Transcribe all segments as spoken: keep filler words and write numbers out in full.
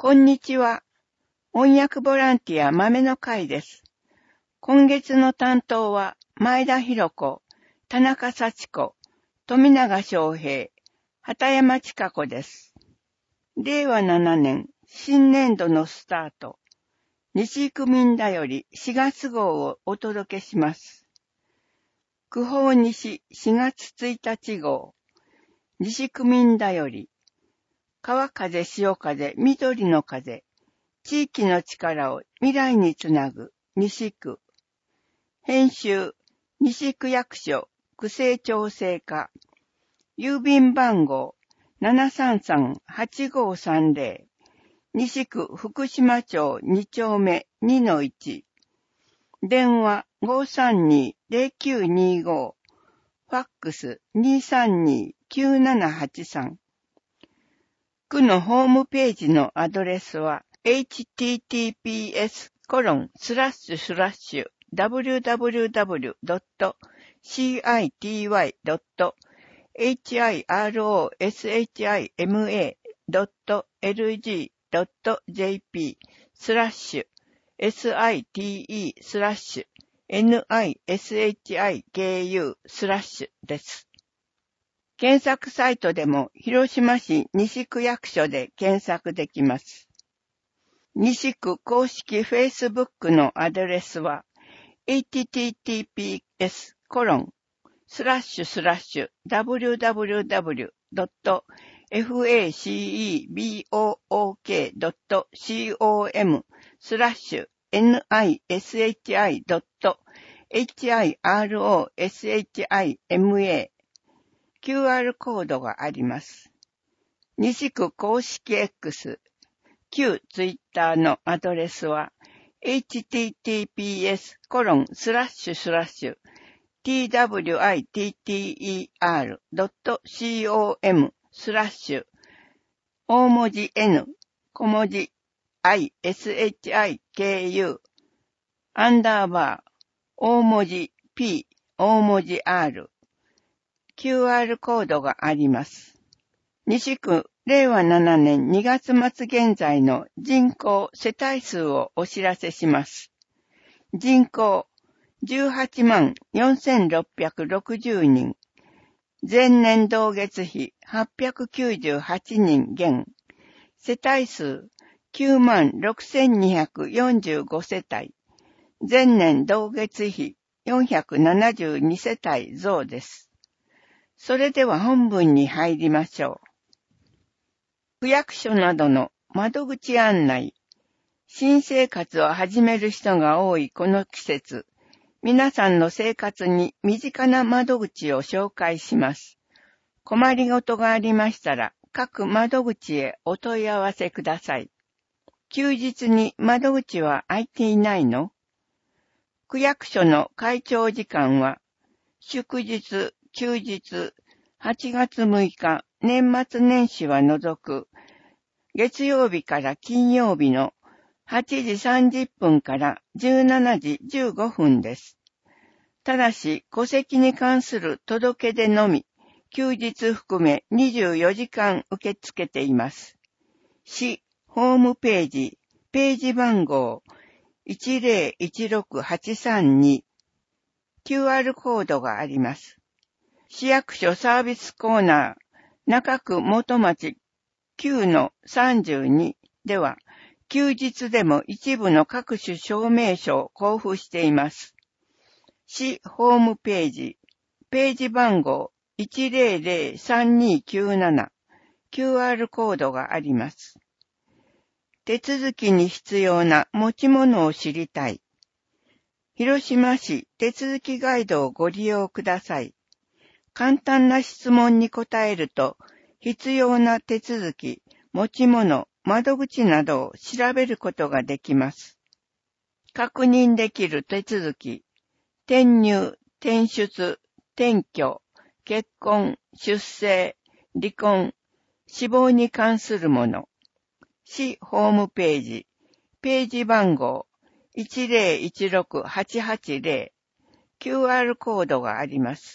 こんにちは。翻訳ボランティア豆の会です。今月の担当は前田博子、田中幸子、富永昌平、畑山千佳子です。れいわななねん新年度のスタート。西区民だよりしがつ号をお届けします。区報西しがつついたち号。西区民だより。川風潮風緑の風。地域の力を未来につなぐ西区。編集西区役所区政調整課。郵便番号 ななさんさんはちごさんぜろ。西区福島町に丁目 にのいち。電話 ごさんにーぜろきゅうにご。ファックス にさんにーきゅうななはちさん。区のホームページのアドレスは エイチティーティーピーエスコロンスラッシュスラッシュダブリューダブリューダブリュードットシーアイティーワイドットエイチアイアールオーエスエイチアイエムエードットエルジードットジェーピースラッシュ エスアイティーイー スラッシュ エヌアイエスエイチアイケーユー スラッシュです。検索サイトでも広島市西区役所で検索できます。西区公式 Facebook のアドレスは エイチティーティーピーエスコロンスラッシュスラッシュダブリューダブリューダブリュードットファクボークドットコムスラッシュ エヌアイエスエイチアイドットエイチアイアールオーエスエイチアイエムエーキューアール コードがあります。西区公式 X、旧ツイッターのアドレスは エイチティーティーピーエスコロンスラッシュスラッシュ ティーダブリューアイティーティーイーアールドットコムスラッシュ大文字 N 小文字 I S H I K U アンダーバー大文字 P 大文字 Rキューアール コードがあります。西区れいわななねんにがつまつ現在の人口世帯数をお知らせします。人口じゅうはちまんよんせんろっぴゃくろくじゅうにん。前年同月比はっぴゃくきゅうじゅうはちにん減。世帯数きゅうまんろくせんにひゃくよんじゅうごせたい。前年同月比よんひゃくななじゅうにせたい増です。それでは本文に入りましょう。区役所などの窓口案内。新生活を始める人が多いこの季節、皆さんの生活に身近な窓口を紹介します。困りごとがありましたら、各窓口へお問い合わせください。休日に窓口は開いていないの？区役所の開庁時間は、祝日、休日、はちがつむいか、年末年始は除く、月曜日から金曜日のはちじさんじゅっぷんからじゅうしちじじゅうごふんです。ただし、戸籍に関する届け出のみ、休日含めにじゅうよじかん受け付けています。市ホームページ、ページ番号いちぜろいちろくはちさんに、キューアール コードがあります。市役所サービスコーナー、中区元町 きゅうのさんじゅうに では、休日でも一部の各種証明書を交付しています。市ホームページ、ページ番号いちぜろぜろさんにきゅうなな、キューアール コードがあります。手続きに必要な持ち物を知りたい。広島市手続きガイドをご利用ください。簡単な質問に答えると、必要な手続き、持ち物、窓口などを調べることができます。確認できる手続き、転入、転出、転居、結婚、出生、離婚、死亡に関するもの。市ホームページ、ページ番号いちぜろいちろくはちはちぜろ、キューアール コードがあります。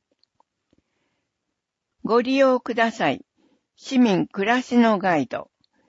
ご利用ください。市民暮らしのガイド。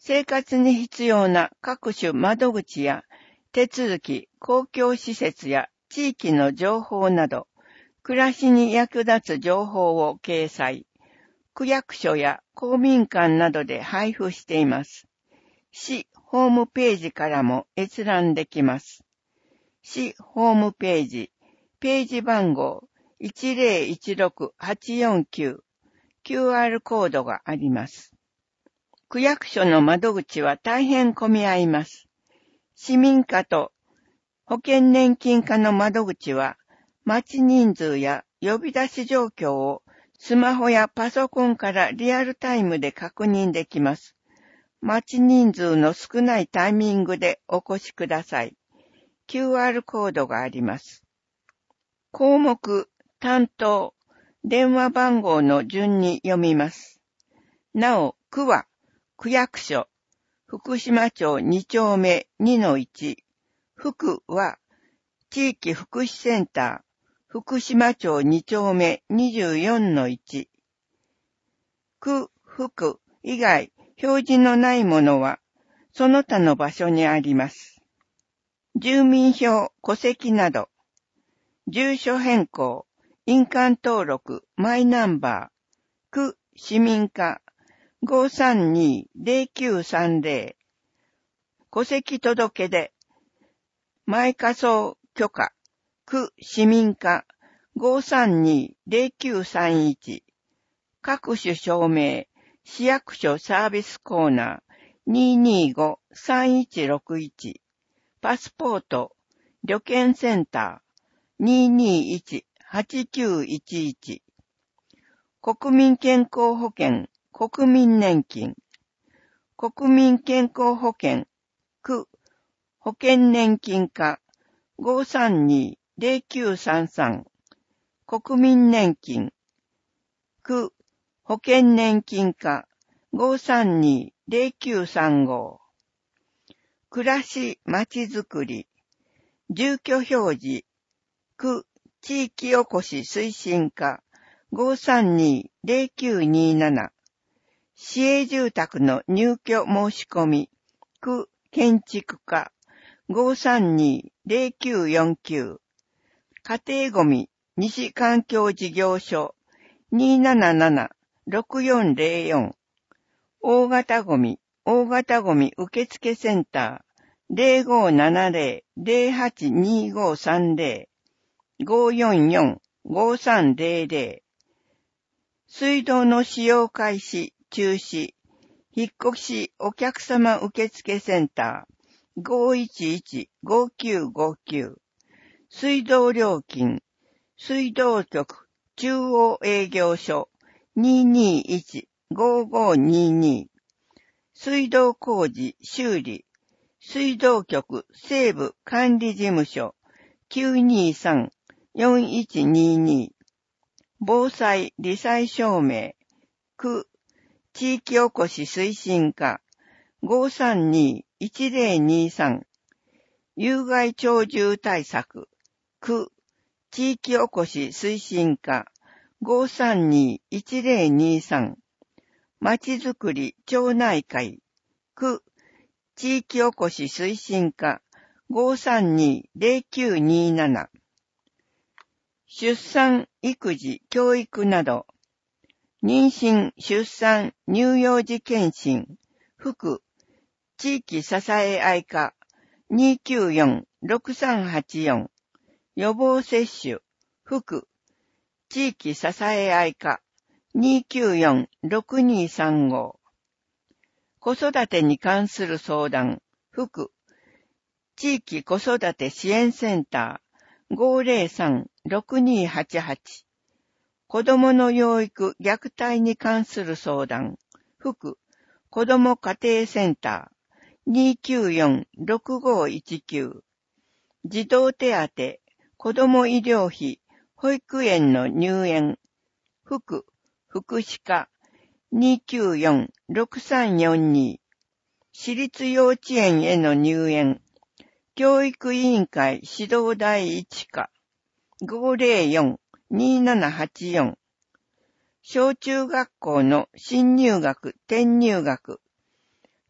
生活に必要な各種窓口や手続き、公共施設や地域の情報など、暮らしに役立つ情報を掲載。区役所や公民館などで配布しています。市ホームページからも閲覧できます。市ホームページ、ページ番号 いちぜろいちろくはちよんきゅう、キューアール コードがあります。区役所の窓口は大変混み合います。市民課と保険年金課の窓口は、待ち人数や呼び出し状況をスマホやパソコンからリアルタイムで確認できます。待ち人数の少ないタイミングでお越しください。キューアール コードがあります。項目、担当、電話番号の順に読みます。なお、区は、区役所、福島町に丁目 にのいち、福は、地域福祉センター、福島町に丁目にじゅうよんのいち。区、福以外、表示のないものは、その他の場所にあります。住民票、戸籍など、住所変更、印鑑登録、マイナンバー、区、市民課、ごさんにーぜろきゅうさんぜろ、戸籍届で、前仮想許可、区、市民課、ごさんにーぜろきゅうさんいち、各種証明、市役所サービスコーナー、にーにーごさんいちろくいち、パスポート、旅券センター、にーにーいちはちきゅういちいち、国民健康保険、国民年金、国民健康保険、区、保険年金課、ごさんにーぜろきゅうさんさん、国民年金、区、保険年金課、ごさんにーぜろきゅうさんご、暮らしまちづくり、住居表示、区、地域おこし推進課、ごさんにーぜろきゅうにーなな、市営住宅の入居申し込み、区、建築課、ごさんにーぜろきゅうよんきゅう、家庭ごみ、西環境事業所、にーななななろくよんぜろよん、大型ごみ、大型ごみ受付センター、ぜろごななぜろぜろはちにーごさんぜろ、ごよんよんごさんぜろぜろ、水道の使用開始、中止、引っ越しお客様受付センター、ごいちいちごきゅうごきゅう、水道料金、水道局中央営業所、にーにーいちごごにーにー、水道工事修理、水道局西部管理事務所、きゅうにーさんよんいちにーにー、防災罹災証明、区、地域おこし推進課、ごさんにーいちぜろにーさん、有害鳥獣対策、区、地域おこし推進課、ごさんにーいちぜろにーさん、まちづくり町内会、区、地域おこし推進課、ごさんにーぜろきゅうにーなな、出産、育児、教育など、妊娠、出産、乳幼児健診、福、地域支え合い課、にーきゅうよんろくさんはちよん、予防接種、福、地域支え合い課、にーきゅうよんろくにーさんご、子育てに関する相談、福、地域子育て支援センター、ごぜろさんろくにーはちはち、子どもの養育虐待に関する相談、福、子ども家庭センター、にーきゅうよんろくごいちきゅう、児童手当、子ども医療費、保育園の入園、福、福祉課、にーきゅうよんろくさんよんに、私立幼稚園への入園、教育委員会指導第一課、ごぜろよんにーななはちよん、小中学校の新入学、転入学、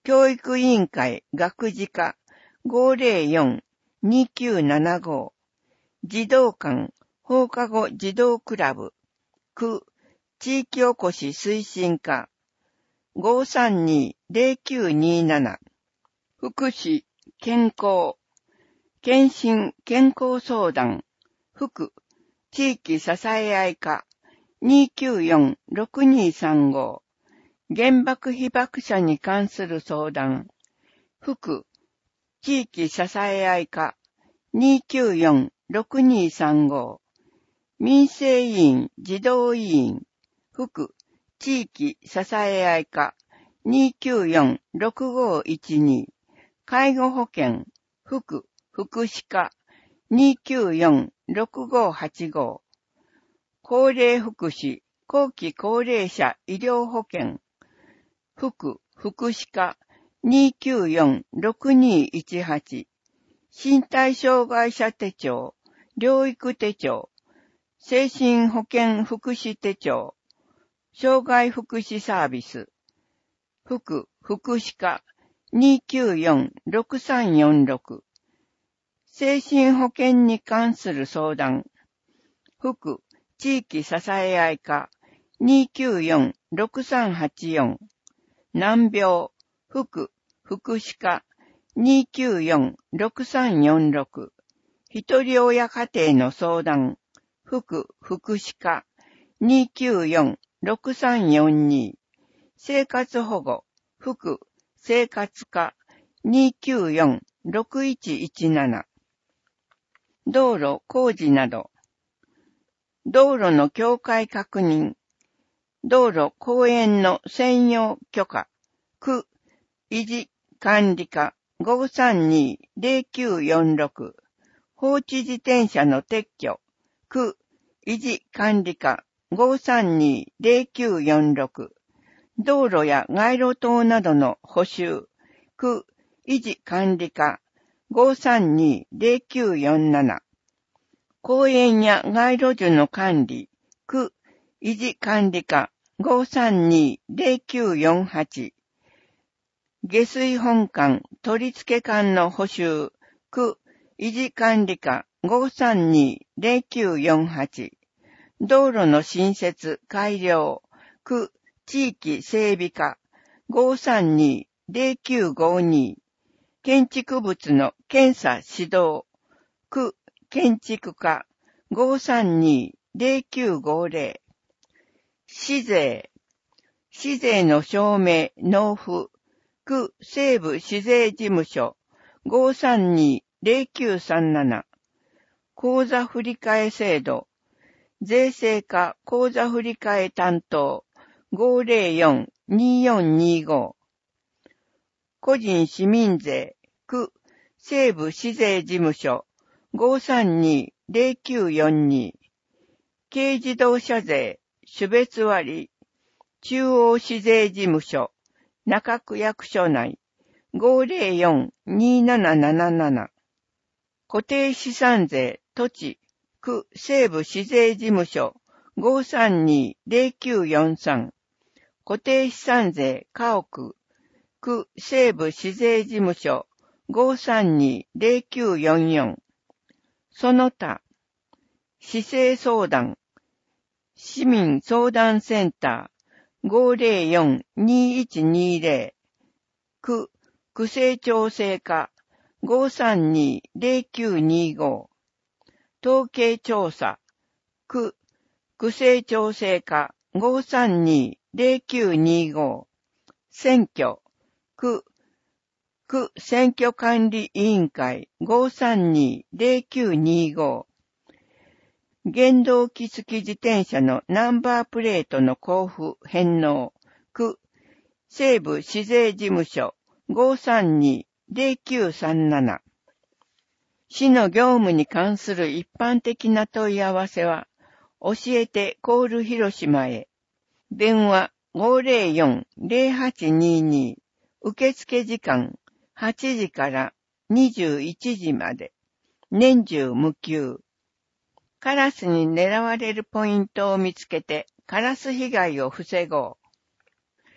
教育委員会学事課 ごーぜろよん にきゅうななご 児童館放課後児童クラブ区地域おこし推進課 ごーさんに ぜろきゅうにーなな 福祉健康健診健康相談福地域支え合い課 にきゅうよん ろくにさんご 原爆被爆者に関する相談福地域支え合い課 にきゅうよん ろくにさんご 民生委員児童委員福地域支え合い課 にきゅうよん ろくごいちに 介護保険福福祉課 にきゅうよん ろくごはちご 高齢福祉後期高齢者医療保険福福祉課 にきゅうよん ろくにいちはち 身体障害者手帳療育手帳精神保健福祉手帳障害福祉サービス福福祉課 にきゅうよん ろくさんよんろく 精神保健に関する相談福地域支え合い課 にきゅうよん ろくさんはちよん 難病福福祉課 にきゅうよん ろくさんよんろく ひとり親家庭の相談福福祉課 にきゅうよん ろくさんよんに 生活保護福生活課 にきゅうよん ろくいちいちなな 道路工事など道路の境界確認道路公園の専用許可区維持管理課 ごーさんに ぜろきゅうよんろく 放置自転車の撤去区維持管理課 ごーさんに ぜろきゅうよんろく 道路や街路灯などの補修区維持管理課 ごーさんに ぜろきゅうよんなな 公園や街路樹の管理区維持管理課 ごーさんに ぜろきゅうよんはち 下水本管取付管の補修区維持管理課 ごーさんに ぜろきゅうよんはち 道路の新設改良区地域整備課 ごーさんに ぜろきゅうごに 建築物の検査指導区建築課 ごーさんに ぜろきゅうごぜろ 市税市税の証明納付区西部市税事務所 ごーさんに ぜろきゅうさんなな 口座振替制度税制課口座振替担当 ごーぜろよん にーよんにーご 個人市民税区西部市税事務所 ごーさんに ぜろきゅうよんに 軽自動車税種別割中央市税事務所中区役所内 ごーぜろよん にーなななななな 固定資産税土地区西部市税事務所 ごーさんに ぜろきゅうよんさん 固定資産税家屋区西部市税事務所 ごーさんに ぜろきゅうよんよん その他市政相談市民相談センター ごーぜろよん にーいちにーぜろ 区区政調整課 ごーさんに ぜろきゅうにーご 統計調査区区政調整課 ごーさんに ぜろきゅうにーご 選挙区区選挙管理委員会 ごーさんに ぜろきゅうにーご 原動機付き自転車のナンバープレートの交付返納区西部市税事務所 ごーさんに ぜろきゅうさんなな 市の業務に関する一般的な問い合わせは教えてコール広島へ電話 ごーぜろよん ぜろはちにーに 受付時間はちじからにじゅういちじまで年中無休カラスに狙われるポイントを見つけてカラス被害を防ごう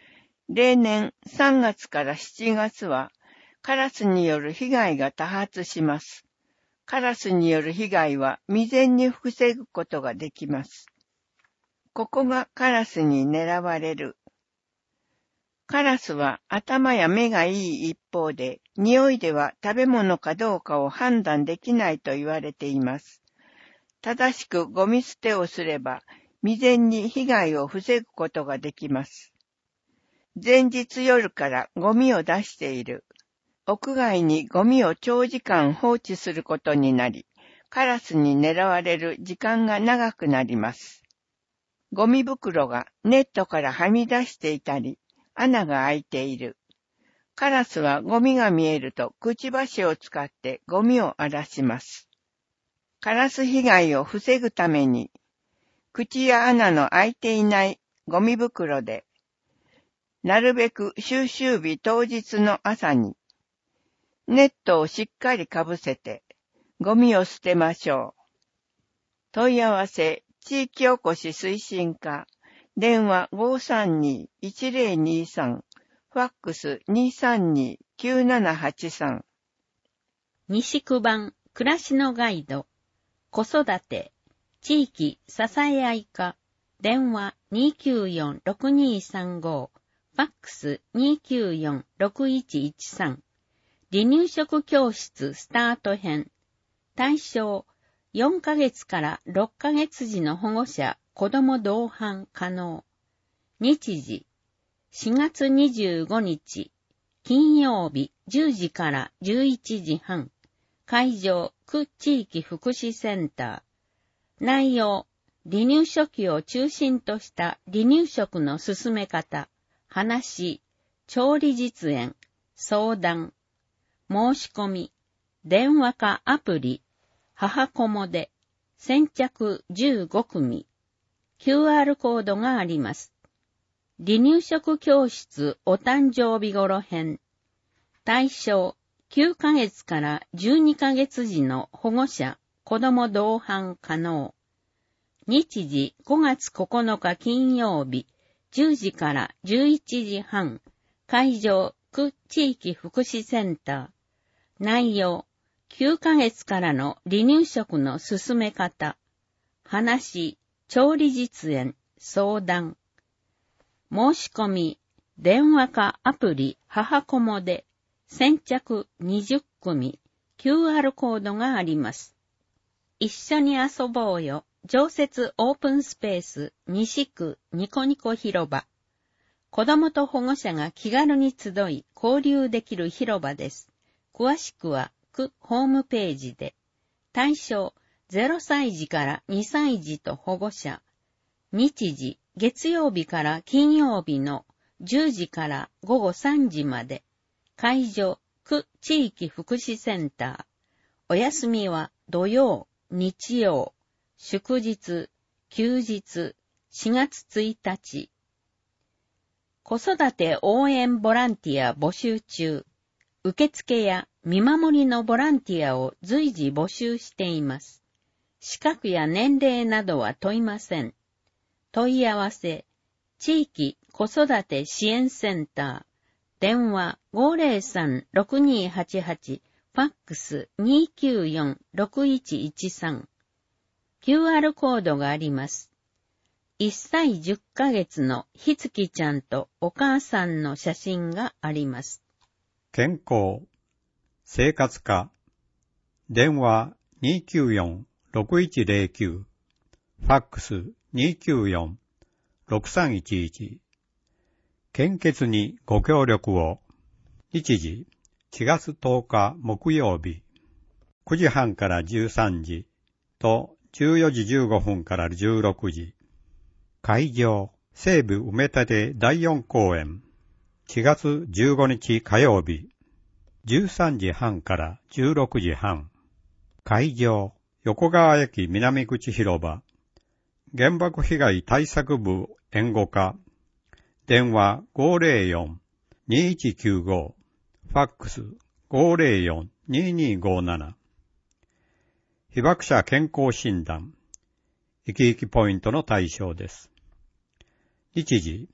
例年さんがつからしちがつはカラスによる被害が多発します。カラスによる被害は未然に防ぐことができます。ここがカラスに狙われる。カラスは頭や目がいい一方で、匂いでは食べ物かどうかを判断できないと言われています。正しくゴミ捨てをすれば、未然に被害を防ぐことができます。前日夜からゴミを出している。屋外にゴミを長時間放置することになり、カラスに狙われる時間が長くなります。ゴミ袋がネットからはみ出していたり、穴が開いている。カラスはゴミが見えるとくちばしを使ってゴミを荒らします。カラス被害を防ぐために、口や穴の開いていないゴミ袋で、なるべく収集日当日の朝に、ネットをしっかりかぶせて、ゴミを捨てましょう。問い合わせ、地域おこし推進課、電話 ごーさんにーいちぜろにーさん、ファックス にーさんにーきゅうななはちさん。 西区版暮らしのガイド、子育て、地域支え合い課、電話 にーきゅうよんろくにーさんご、ファックス にーきゅうよんろくいちいちさん。離乳食教室スタート編。対象、よんかげつからろっかげつじの保護者、子供同伴可能。日時、しがつにじゅうごにち、金曜日じゅうじからじゅういちじはん。会場、区地域福祉センター。内容、離乳初期を中心とした離乳食の進め方、話、調理実演、相談、申し込み、電話かアプリ、母子もで、先着じゅうごくみ、キューアール コードがあります。離乳食教室お誕生日頃編。対象、きゅうかげつからじゅうにかげつじの保護者、子供同伴可能。日時ごがつここのか金曜日、じゅうじからじゅういちじはん。会場、区地域福祉センター。内容、きゅうかげつからの離乳食の進め方。話、調理実演、相談。申し込み、電話かアプリ、母子もで、先着にじゅっくみ、キューアール コードがあります。一緒に遊ぼうよ、常設オープンスペース、西区ニコニコ広場。子供と保護者が気軽に集い、交流できる広場です。詳しくは、区ホームページで。対象、ゼロさいじからにさいじと保護者。日時、月曜日から金曜日のじゅうじからごごさんじまで。会場、区地域福祉センター。お休みは土曜、日曜、祝日、休日、しがつついたち。子育て応援ボランティア募集中。受付や見守りのボランティアを随時募集しています。資格や年齢などは問いません。問い合わせ、地域子育て支援センター、電話 ごーぜろさんろくにーはちはち、ファックス にーきゅうよんろくいちいちさん。キューアール コードがあります。いっさいじゅっかげつのひつきちゃんとお母さんの写真があります。 健康、生活科、電話 にーきゅうよんろくいちぜろきゅう、ファックス にーきゅうよんろくさんいちいち。献血にご協力を。日時、しがつとおか木曜日、くじはんからじゅうさんじとじゅうよじじゅうごふんからじゅうろくじ。会場、西部埋め立てだいよん公園、しがつじゅうごにち火曜日、じゅうさんじはんからじゅうろくじはん。会場、横川駅南口広場、原爆被害対策部援護課、電話 ごーぜろよんにーいちきゅうご、ファックス ごーぜろよんにーにーごーなな。被爆者健康診断、生き生きポイントの対象です。日時、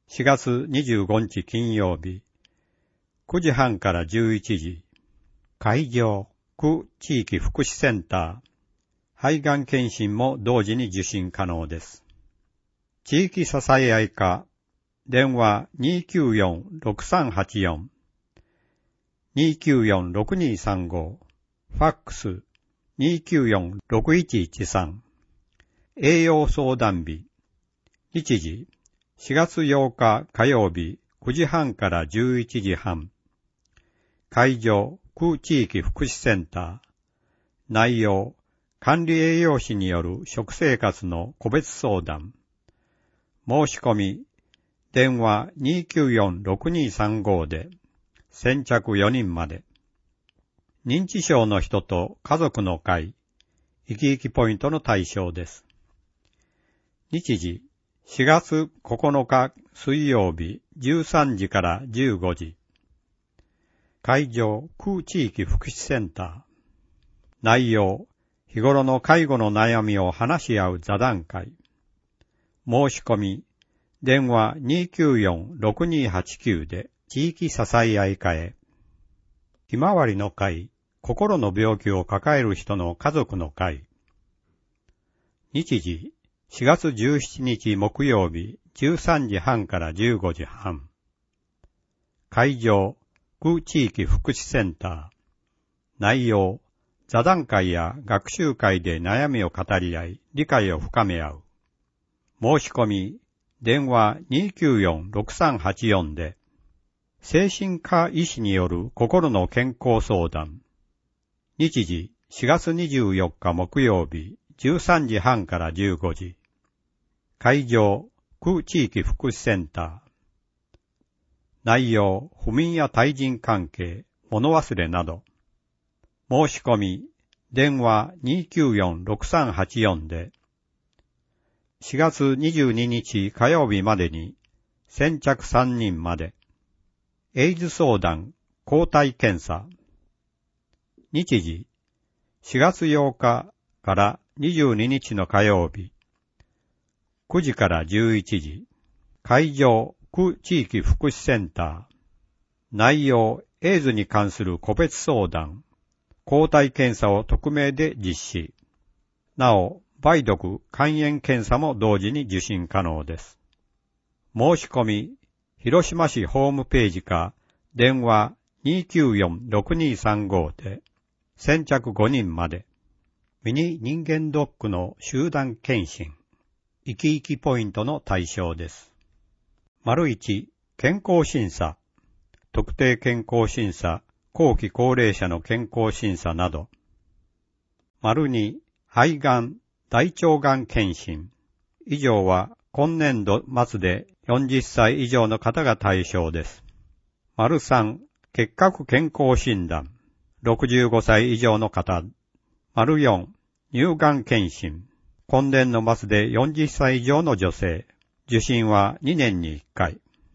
しがつにじゅうごにち金曜日、くじはんからじゅういちじ、会場、区地域福祉センター、肺がん検診も同時に受診可能です。地域支え合い課、電話 にーきゅうよん ろくさんはちよん、にーきゅうよん ろくにーさんご、ファックス にーきゅうよん ろくいちいちさん、栄養相談日、日時、しがつようか火曜日くじはんからじゅういちじはん、会場、区地域福祉センター、内容、管理栄養士による食生活の個別相談、申し込み、電話 にーきゅうよん ろくにーさんご で、先着よにんまで。認知症の人と家族の会、生き生きポイントの対象です。日時、しがつここのか水曜日じゅうさんじからじゅうごじ。会場、区地域福祉センター。内容、日頃の介護の悩みを話し合う座談会。申し込み、電話 にーきゅうよん ろくにーはちきゅう で地域支え合い課へ。ひまわりの会、心の病気を抱える人の家族の会。日時、しがつじゅうしちにち木曜日じゅうさんじはんからじゅうごじはん。会場、区地域福祉センター。内容、座談会や学習会で悩みを語り合い、理解を深め合う。申し込み、電話 にーきゅうよん ろくさんはちよん で、精神科医師による心の健康相談。日時、しがつにじゅうよっか木曜日じゅうさんじはんからじゅうごじ。会場、区地域福祉センター。内容、不眠や対人関係、物忘れなど。申し込み、電話 にーきゅうよん ろくさんはちよん で、しがつにじゅうににち火曜日までに、先着さんにんまで。エイズ相談、抗体検査。日時、しがつようかからにじゅうににちの火曜日、くじからじゅういちじ。会場、区地域福祉センター。内容、エイズに関する個別相談。抗体検査を匿名で実施。なお、梅毒、肝炎検査も同時に受診可能です。申し込み、広島市ホームページか、電話 にーきゅうよん ろくにーさんご で、先着ごにんまで。ミニ人間ドックの集団検診。生き生きポイントの対象です。丸いち、健康審査。特定健康審査、後期高齢者の健康審査など。丸に、肺がん、大腸がん検診。以上は今年度末でよんじゅっさい以上の方が対象です。丸さん、結核健康診断。ろくじゅうごさい以上の方。丸よん、乳がん検診。今年度末でよんじゅっさい以上の女性。受診はにねんにいっかい。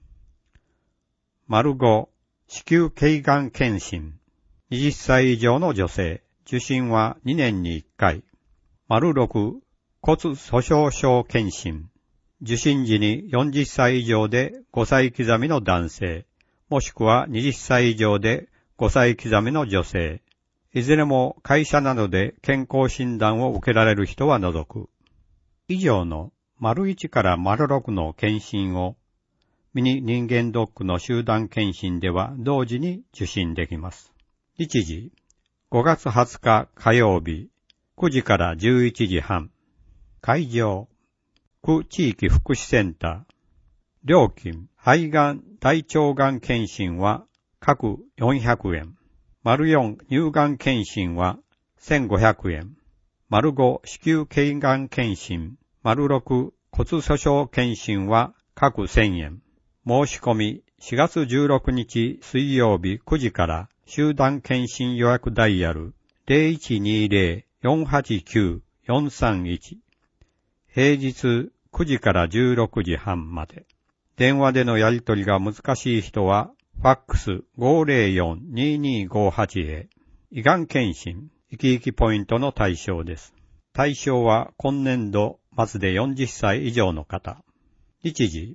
丸ご、子宮頸がん検診。はたち以上の女性。受診はにねんにいっかい。丸ろく、骨粗鬆症検診。受診時によんじゅっさい以上でごさい刻みの男性、もしくははたち以上でごさい刻みの女性。いずれも会社などで健康診断を受けられる人は除く。以上の丸いちから丸ろくの検診をミニ人間ドックの集団検診では同時に受診できます。日時、ごがつはつか火曜日、くじからじゅういちじはん。会場、区地域福祉センター。料金、肺がん、大腸がん検診は各よんひゃくえん。丸よん、乳がん検診はせんごひゃくえん。丸ご、子宮頸がん検診。丸ろく、骨粗鬆検診は各せんえん。申し込み、しがつじゅうろくにち水曜日くじから集団検診予約ダイヤル ゼロいちにゼロ よんはちきゅう よんさんいち。平日くじからじゅうろくじはんまで。電話でのやり取りが難しい人は、ファックス ごゼロよん ににごはち へ。胃がん検診、生き生きポイントの対象です。対象は今年度末でよんじゅっさい以上の方。日時、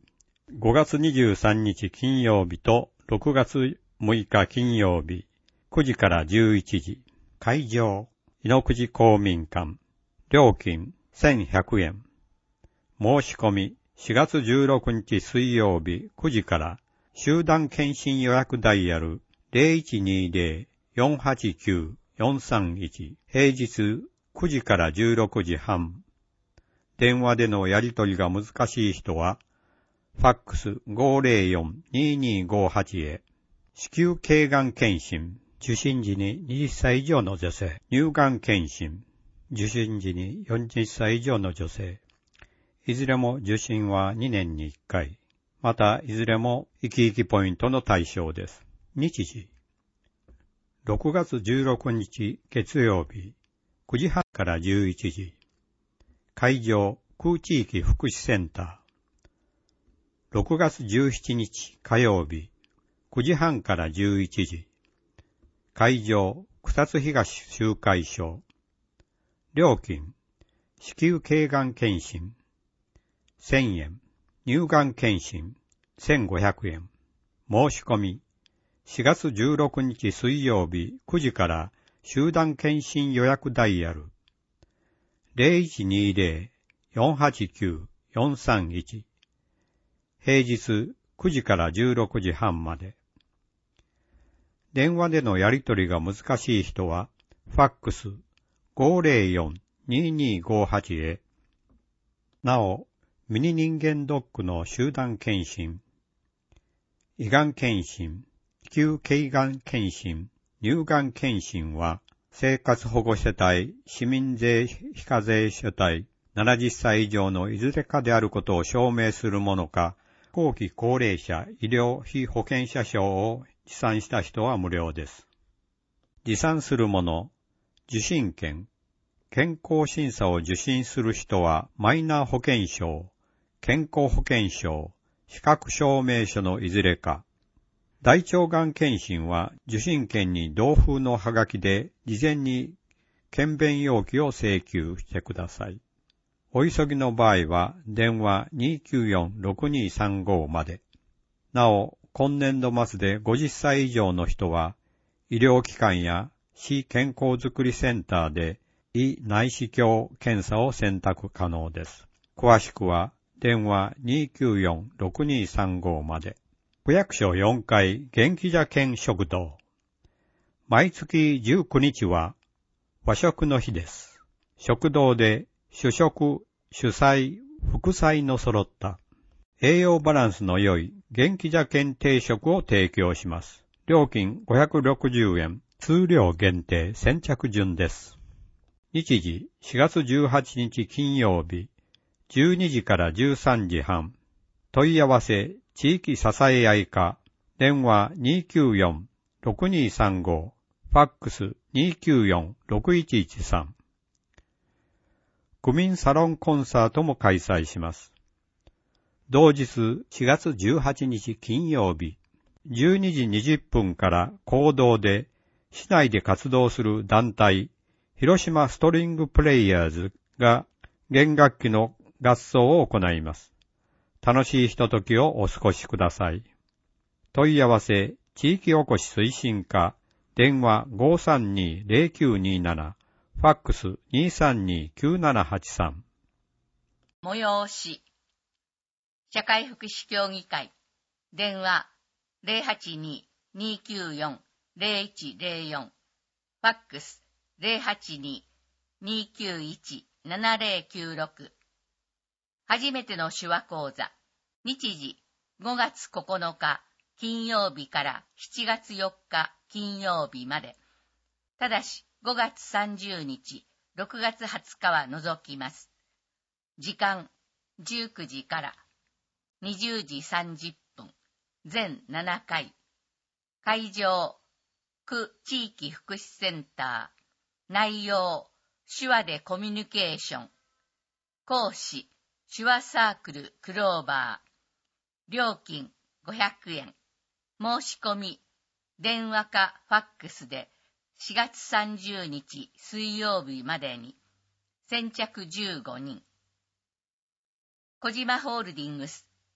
ごがつにじゅうさんにち金曜日とろくがつむいか金曜日、くじからじゅういちじ。会場、井の口公民館。料金、せんひゃくえん。申し込み、しがつじゅうろくにち水曜日くじから、集団検診予約ダイヤル ゼロいちにゼロ よんはちきゅう よんさんいち、平日くじからじゅうろくじはん。電話でのやり取りが難しい人は、ファックス ごゼロよん ににごはち へ。子宮頸がん検診、受診時にはたちさい以上の女性。乳がん検診、受診時によんじゅっさい以上の女性。いずれも受診はにねんにいっかい。また、いずれも生き生きポイントの対象です。日時。ろくがつじゅうろくにち月曜日、くじはんからじゅういちじ。会場、空地域福祉センター。ろくがつじゅうしちにち火曜日、くじはんからじゅういちじ。会場、草津東集会所。料金、子宮頸がん検診、せんえん。乳がん検診、せんごひゃくえん。申し込み、しがつじゅうろくにち水曜日くじから集団検診予約ダイヤル ゼロいちにゼロ よんはちきゅう よんさんいち。平日くじからじゅうろくじはんまで。電話でのやり取りが難しい人は、ファックス ごゼロよん ににごはち へ。なお、ミニ人間ドックの集団検診、胃がん検診、子宮頸がん検診、乳がん検診は、生活保護世帯、市民税非課税世帯、ななじゅっさい以上のいずれかであることを証明するものか、後期高齢者医療費保険者証を持参した人は無料です。持参するもの、受診券、健康審査を受診する人はマイナ保険証、健康保険証、資格証明書のいずれか。大腸がん検診は受診券に同封のハガキで事前に検便要記を請求してください。お急ぎの場合は電話 にきゅうよん ろくにさんご まで。なお、今年度末でごじゅっさい以上の人は医療機関や市健康づくりセンターで胃内視鏡検査を選択可能です。詳しくは電話 にきゅうよん ろくにさんご まで。区役所よんかい元気茶券食堂。毎月じゅうくにちは和食の日です。食堂で主食、主菜、副菜の揃った栄養バランスの良い元気茶券定食を提供します。料金ごひゃくろくじゅうえん、数量限定先着順です。日時しがつじゅうはちにち金曜日、じゅうにじからじゅうさんじはん。問い合わせ地域支え合い課、電話 にきゅうよん ろくにさんご、ファックス にきゅうよん ろくいちいちさん。区民サロンコンサートも開催します。同日しがつじゅうはちにち金曜日、じゅうにじにじゅっぷんから公道で市内で活動する団体、広島ストリングプレイヤーズが弦楽器の合奏を行います。楽しいひとときをお過ごしください。問い合わせ、地域おこし推進課、電話 ごさんに ゼロきゅうになな、ファックス にさんに きゅうななはちさん。 催し、社会福祉協議会、電話 ゼロはちに にきゅうよん ゼロいちゼロよん、ファックス ゼロはちに にきゅういち ななゼロきゅうろく。初めての手話講座、日時ごがつここのか金曜日からしちがつよっか金曜日まで。ただしごがつさんじゅうにち、ろくがつはつかは除きます。時間じゅうくじからにじゅうじさんじゅっぷん、全ななかい。会場、区地域福祉センター。内容、手話でコミュニケーション。講師、手話サークルクローバー。料金ごひゃくえん。申し込み、電話かファックスでしがつさんじゅうにち水曜日までに。先着じゅうごにん。小島ホールディングス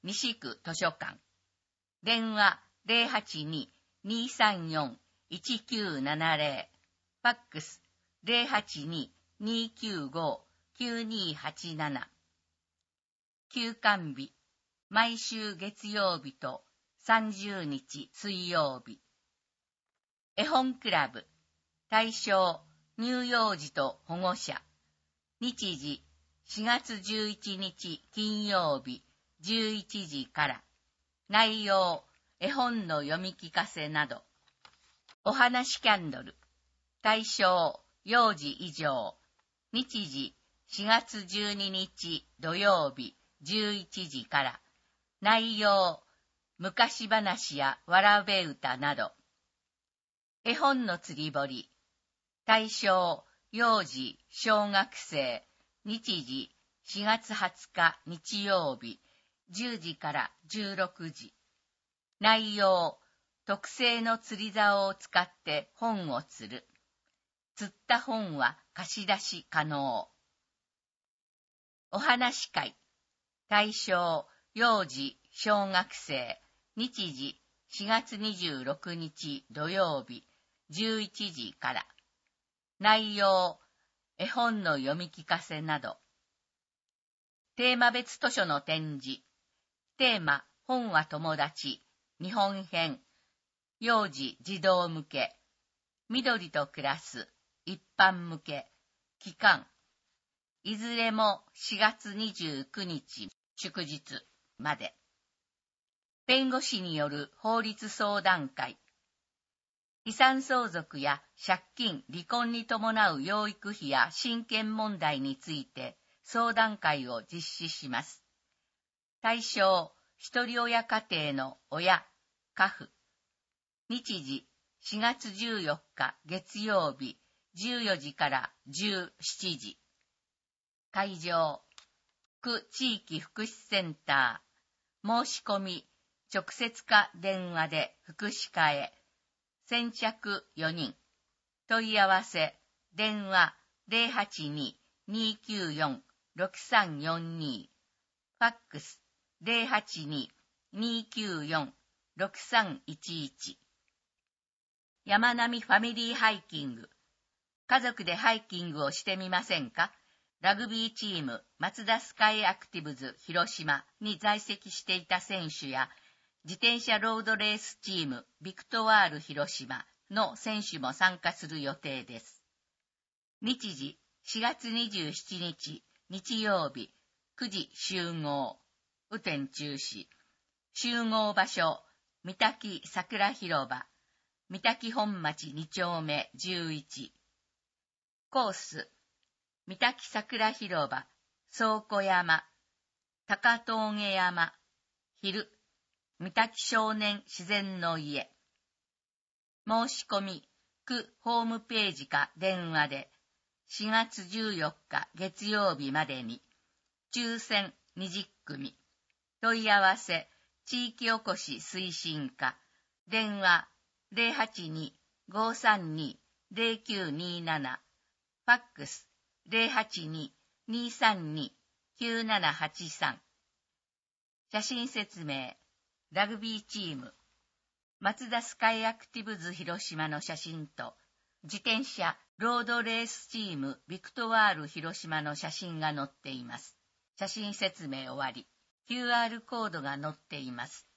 西区図書館。電話 ゼロはちに にーさんよん いちきゅうななゼロ。ファックス ゼロはちに にーきゅうご きゅうにーはちなな。休館日、毎週月曜日とさんじゅうにち水曜日。絵本クラブ、対象、乳幼児と保護者。日時、しがつじゅういちにち金曜日、じゅういちじから。内容、絵本の読み聞かせなど。お話キャンドル、対象、幼児以上。日時、しがつじゅうににち土曜日、じゅういちじから。内容、昔話やわらべ歌など。絵本の釣り堀、対象、幼児、小学生。日時、しがつはつか日曜日、じゅうじからじゅうろくじ。内容、特製の釣り竿を使って本を釣る。釣った本は貸し出し可能。お話会、対象、幼児、小学生。日時、しがつにじゅうろくにち土曜日、じゅういちじから。内容、絵本の読み聞かせなど。テーマ別図書の展示。テーマ、本は友達。日本編。幼児児童向け。緑と暮らす。一般向け。期間。いずれもしがつにじゅうくにち祝日まで。弁護士による法律相談会。遺産相続や借金、離婚に伴う養育費や親権問題について相談会を実施します。対象、一人親家庭の親、家父。日時、しがつじゅうよっか月曜日、じゅうよじからじゅうしちじ。会場、区地域福祉センター。申し込み、直接か電話で福祉課へ。先着よにん。問い合わせ、電話 ゼロはちに にーきゅうよん ろくさんよんに。ファックス ゼロはちに にーきゅうよん ろくさんいちいち。山並ファミリーハイキング。家族でハイキングをしてみませんか？ラグビーチームマツダスカイアクティブズ広島に在籍していた選手や、自転車ロードレースチームビクトワール広島の選手も参加する予定です。日時しがつにじゅうしちにち日曜日くじ集合。雨天中止。集合場所、三滝桜広場。三滝本町にちょうめじゅういち。コース、三滝桜広場、倉庫山、高峠山、昼、三滝少年自然の家。申し込み、区ホームページか電話で、しがつじゅうよっか月曜日までに、抽選にじゅっくみ。問い合わせ、地域おこし推進課、電話ゼロはちに ごーさんに ゼロきゅうにーなな、ファックスゼロはちに にーさんに きゅうななはちさん。写真説明、ラグビーチーム、マツダスカイアクティブズ広島の写真と、自転車ロードレースチームビクトワール広島の写真が載っています。写真説明終わり。キューアール コードが載っています。